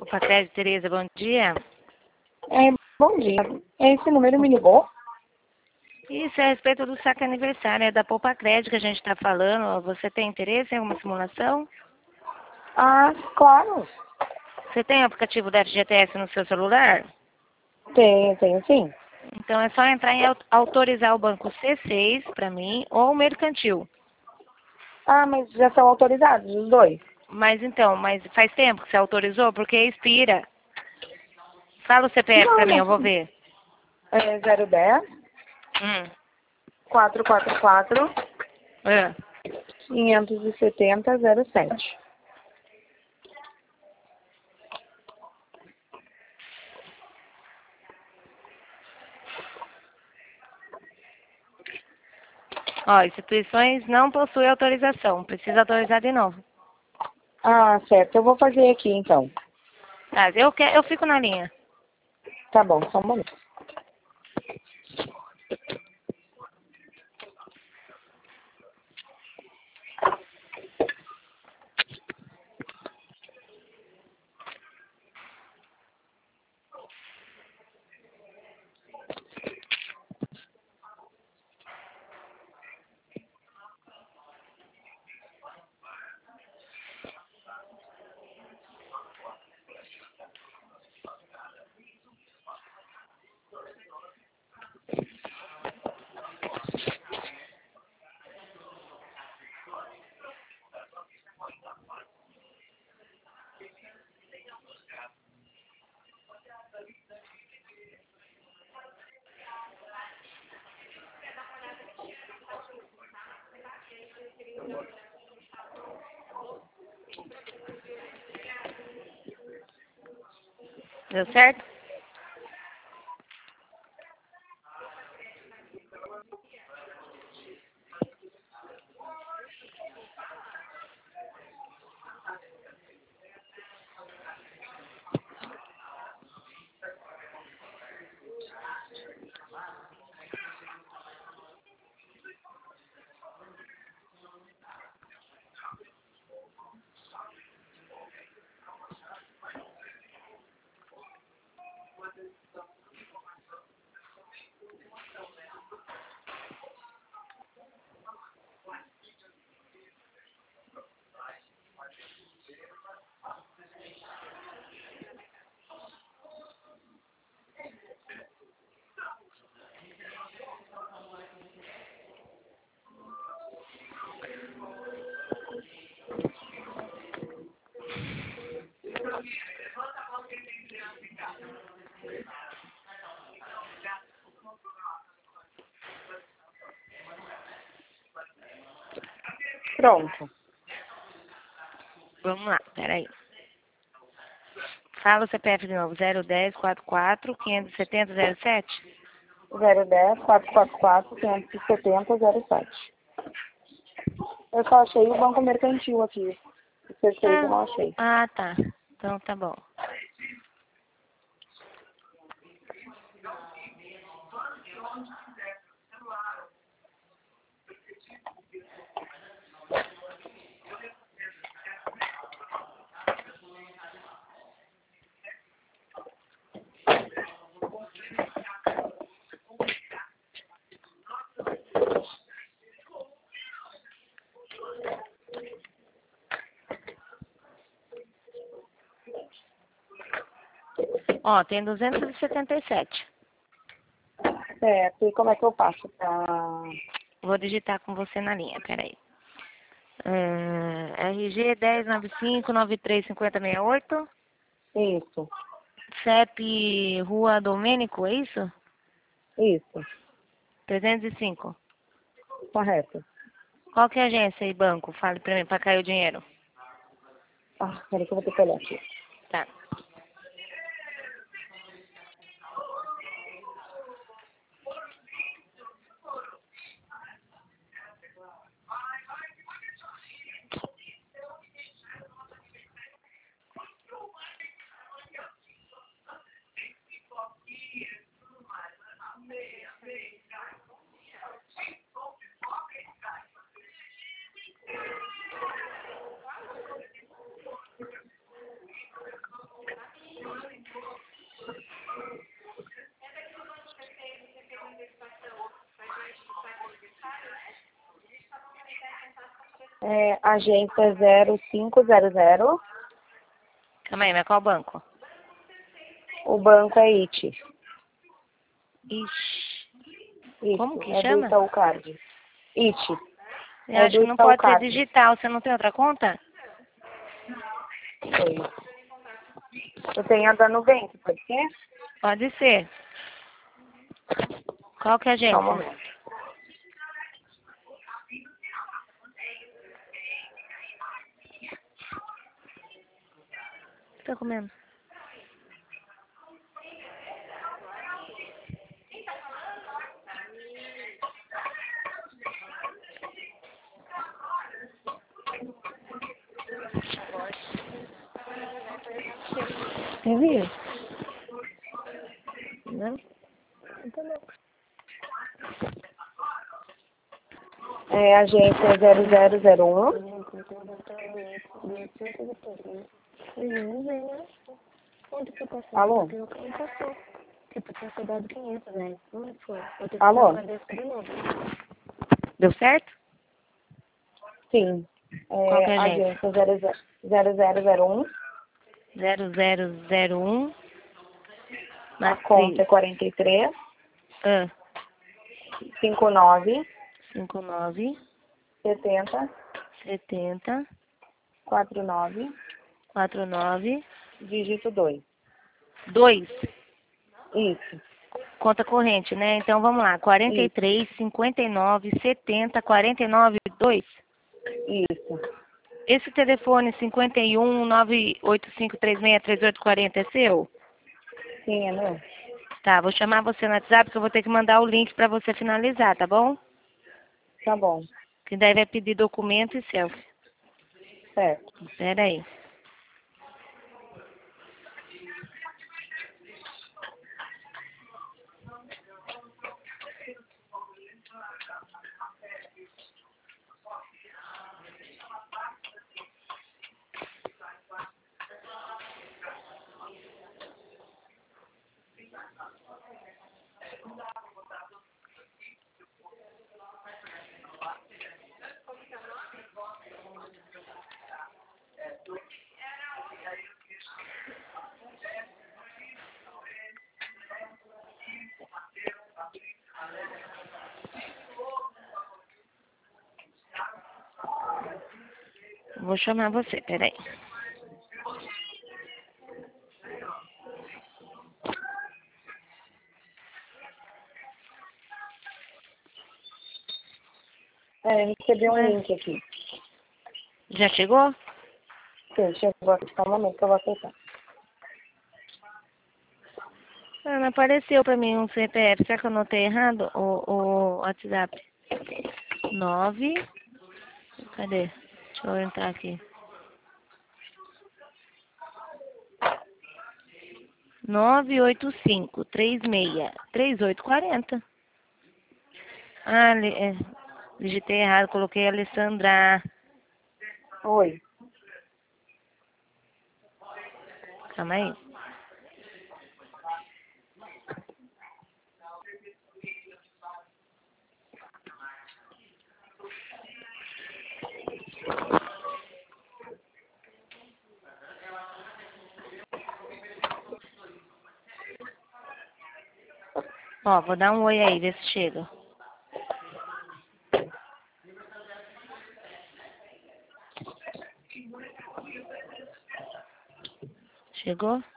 Facred, Tereza, bom dia. Bom dia. Esse número me ligou? Isso é a respeito do saque aniversário, é da Poupa Cred que a gente está falando. Você tem interesse em alguma simulação? Ah, claro. Você tem o aplicativo da FGTS no seu celular? Tenho sim. Então é só entrar em autorizar o banco C6 para mim ou o mercantil. Ah, mas já são autorizados os dois. Mas faz tempo que você autorizou? Porque expira. Fala o CPF para mim, eu vou ver. É 010 Hum. 444 É. 570 07. Ó, instituições não possuem autorização. Precisa autorizar de novo. Ah, certo. Eu vou fazer aqui então. Tá, eu fico na linha. Tá bom, só um momento. Deu certo? Pronto. Vamos lá, peraí. Fala o CPF de novo. 010 44 570 07. 010 444 570 07. Eu só achei o banco mercantil aqui. O C6 eu não achei. Ah, tá. Então tá bom. Ó, tem 277. Certo. E como é que eu faço pra... Vou digitar com você na linha, peraí. RG 1095-935068. Isso. CEP Rua Domênico, é isso? Isso. 305. Correto. Qual que é a agência e banco? Fale pra mim, pra cair o dinheiro. Ah, peraí que eu vou ter que olhar aqui. Tá. Agência 0500. Calma aí, mas qual banco? O banco é IT. Ixi, Isso, como que é do chama? Itaú Card. IT. Eu É acho do que não Itaú pode ser Card. digital. Você não tem outra conta? Oi. Eu tenho a da Nubank, pode ser? Pode ser. Qual que é a Só um agência? momento. O que tá comendo? Você viu? Não? Então não. Agência 0001. Alô? Tipo, tinha sobrado 500, né? Onde foi? Eu tenho que Alô? pagar desse de novo. Deu certo? Sim. Qual que é a agência? Agência 0001. 0001. A conta é 43 Ah, 59 59 70 70 49 49 dígito 2. 2. Isso. Conta corrente, né? Então vamos lá. Isso. 43 59 70 49 2. Isso. Esse telefone 51 985363840 é seu? Sim, é meu? Tá, vou chamar você no WhatsApp que eu vou ter que mandar o link pra você finalizar, tá bom? Tá bom. Que daí vai pedir documento e selfie. Certo. Espera aí. Vou chamar você, peraí. Recebi um Ué, link aqui. já chegou? Sim, chegou aqui. Só um momento que eu vou aceitar. Ah, não apareceu pra mim um CPF. Será que eu anotei errado? O WhatsApp. 9. Cadê? Deixa eu entrar aqui. 985363840. Ah, digitei errado, coloquei Alessandra. Oi. Calma aí. Ó, vou dar um oi aí, ver se chega. Chegou?